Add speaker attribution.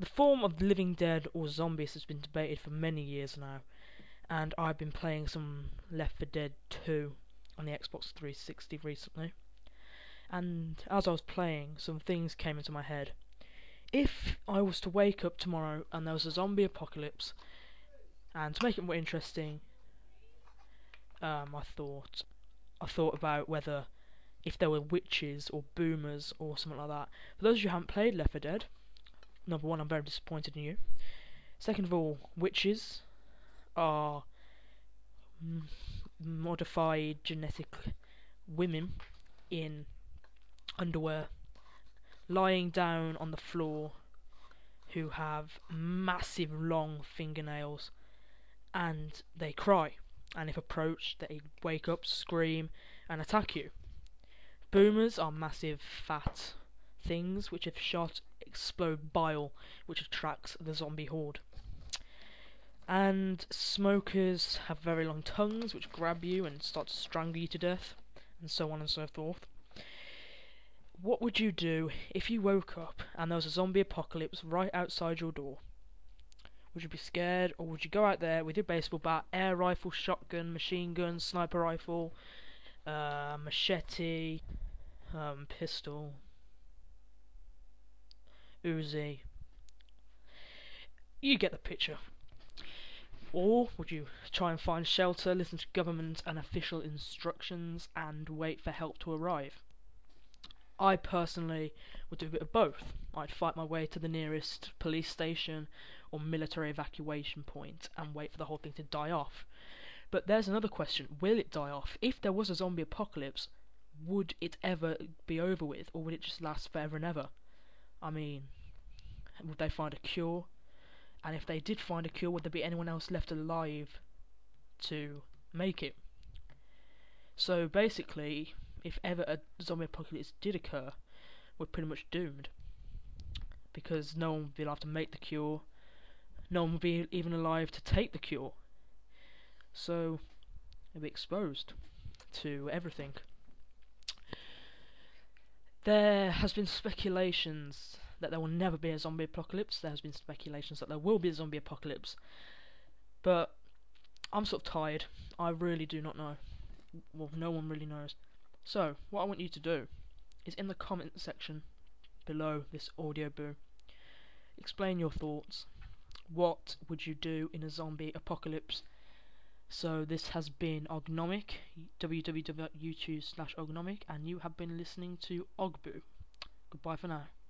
Speaker 1: The form of Living Dead or zombies has been debated for many years now, and I've been playing some Left 4 Dead 2 on the Xbox 360 recently. And as I was playing, some things came into my head. If I was to wake up tomorrow and there was a zombie apocalypse, and to make it more interesting, I thought about whether if there were witches or boomers or something like that. For those of you who haven't played Left 4 Dead, number one, I'm very disappointed in you. Second of all, witches are modified genetic women in underwear lying down on the floor who have massive long fingernails, and they cry, and if approached they wake up, scream and attack you. Boomers are massive fat things which if shot explode bile, which attracts the zombie horde. And smokers have very long tongues which grab you and start to strangle you to death, and so on and so forth. What would you do if you woke up and there was a zombie apocalypse right outside your door? Would you be scared, or would you go out there with your baseball bat, air rifle, shotgun, machine gun, sniper rifle, machete, pistol, Uzi? You get the picture. Or would you try and find shelter, listen to government and official instructions, and wait for help to arrive? I personally would do a bit of both. I'd fight my way to the nearest police station or military evacuation point and wait for the whole thing to die off. But there's another question: will it die off? If there was a zombie apocalypse, would it ever be over with, or would it just last forever and ever? I mean, would they find a cure? And if they did find a cure, would there be anyone else left alive to make it? So basically, if ever a zombie apocalypse did occur, we're pretty much doomed. Because no one would be alive to make the cure, no one would be even alive to take the cure. So, they'll be exposed to everything. There has been speculations that there will never be a zombie apocalypse. There has been speculations that there will be a zombie apocalypse. But I'm sort of tired. I really do not know. Well, no one really knows. So, what I want you to do is in the comment section below this audio boo, explain your thoughts. What would you do in a zombie apocalypse? So this has been Ognomic, www.youtube.com/Ognomic, and you have been listening to Ogboo. Goodbye for now.